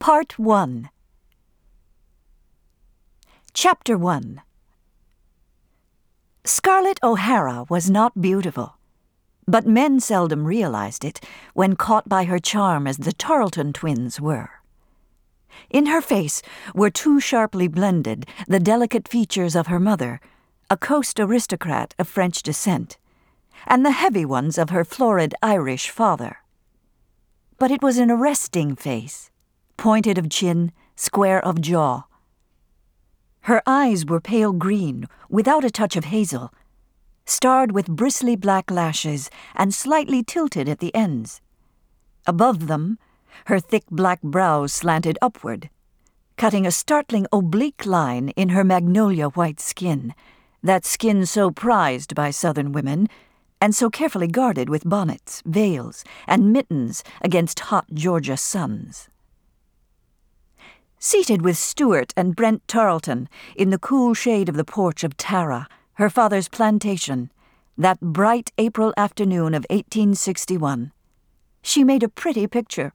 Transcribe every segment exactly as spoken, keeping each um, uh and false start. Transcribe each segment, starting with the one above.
Part one. Chapter one. Scarlett O'Hara was not beautiful, but men seldom realized it when caught by her charm as the Tarleton twins were. In her face were too sharply blended the delicate features of her mother, a coast aristocrat of French descent, and the heavy ones of her florid Irish father. But it was an arresting face, pointed of chin, square of jaw. Her eyes were pale green, without a touch of hazel, starred with bristly black lashes and slightly tilted at the ends. Above them, her thick black brows slanted upward, cutting a startling oblique line in her magnolia white skin, that skin so prized by Southern women, and so carefully guarded with bonnets, veils, and mittens against hot Georgia suns. Seated with Stuart and Brent Tarleton in the cool shade of the porch of Tara, her father's plantation, that bright April afternoon of eighteen sixty-one, she made a pretty picture.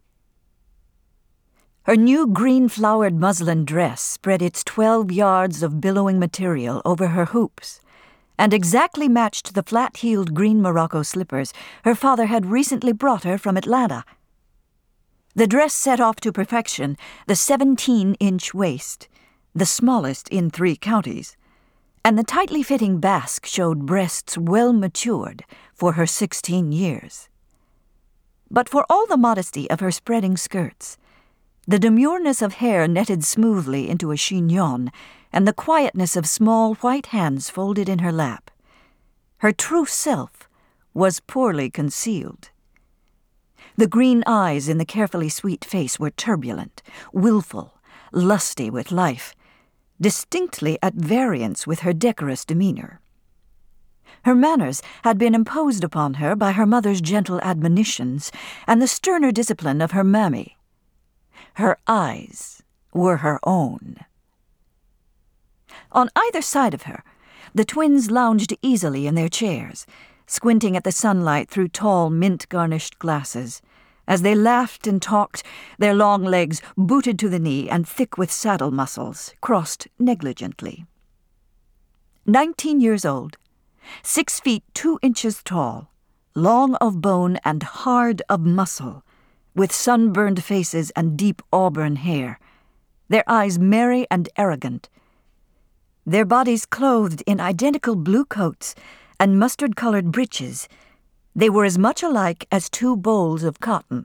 Her new green-flowered muslin dress spread its twelve yards of billowing material over her hoops, and exactly matched the flat-heeled green Morocco slippers her father had recently brought her from Atlanta. The dress set off to perfection the seventeen-inch waist, the smallest in three counties, and the tightly fitting basque showed breasts well matured for her sixteen years. But for all the modesty of her spreading skirts, the demureness of hair netted smoothly into a chignon, and the quietness of small white hands folded in her lap, her true self was poorly concealed. The green eyes in the carefully sweet face were turbulent, willful, lusty with life, distinctly at variance with her decorous demeanor. Her manners had been imposed upon her by her mother's gentle admonitions and the sterner discipline of her mammy. Her eyes were her own. On either side of her, the twins lounged easily in their chairs, squinting at the sunlight through tall mint-garnished glasses. As they laughed and talked, their long legs, booted to the knee and thick with saddle muscles, crossed negligently. Nineteen years old, six feet two inches tall, long of bone and hard of muscle, with sunburned faces and deep auburn hair, their eyes merry and arrogant, their bodies clothed in identical blue coats and mustard-colored breeches, they were as much alike as two bowls of cotton.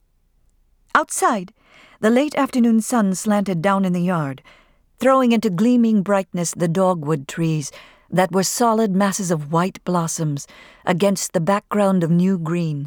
Outside, the late afternoon sun slanted down in the yard, throwing into gleaming brightness the dogwood trees that were solid masses of white blossoms against the background of new green.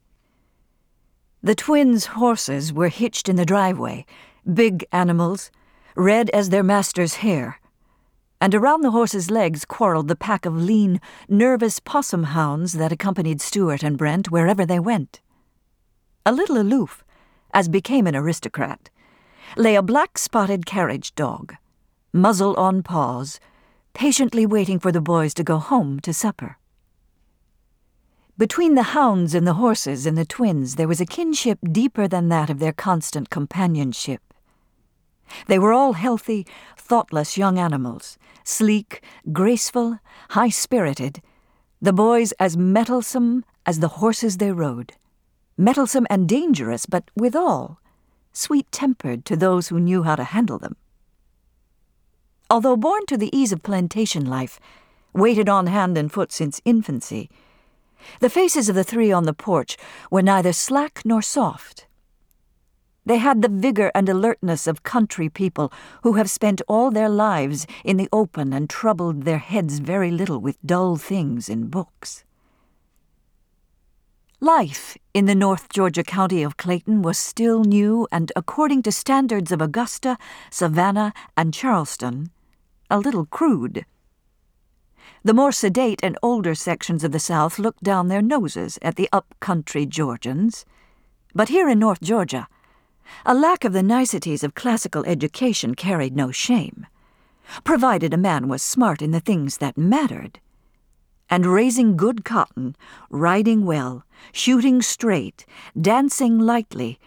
The twins' horses were hitched in the driveway, big animals, red as their master's hair, and around the horses' legs quarreled the pack of lean, nervous possum hounds that accompanied Stuart and Brent wherever they went. A little aloof, as became an aristocrat, lay a black-spotted carriage dog, muzzle on paws, patiently waiting for the boys to go home to supper. Between the hounds and the horses and the twins there was a kinship deeper than that of their constant companionship. They were all healthy, thoughtless young animals, sleek, graceful, high-spirited, the boys as mettlesome as the horses they rode, mettlesome and dangerous, but withal sweet-tempered to those who knew how to handle them. Although born to the ease of plantation life, waited on hand and foot since infancy, the faces of the three on the porch were neither slack nor soft. They had the vigor and alertness of country people who have spent all their lives in the open and troubled their heads very little with dull things in books. Life in the North Georgia county of Clayton was still new and, according to standards of Augusta, Savannah, and Charleston, a little crude. The more sedate and older sections of the South looked down their noses at the up-country Georgians. But here in North Georgia, a lack of the niceties of classical education carried no shame, provided a man was smart in the things that mattered. And raising good cotton, riding well, shooting straight, dancing lightly,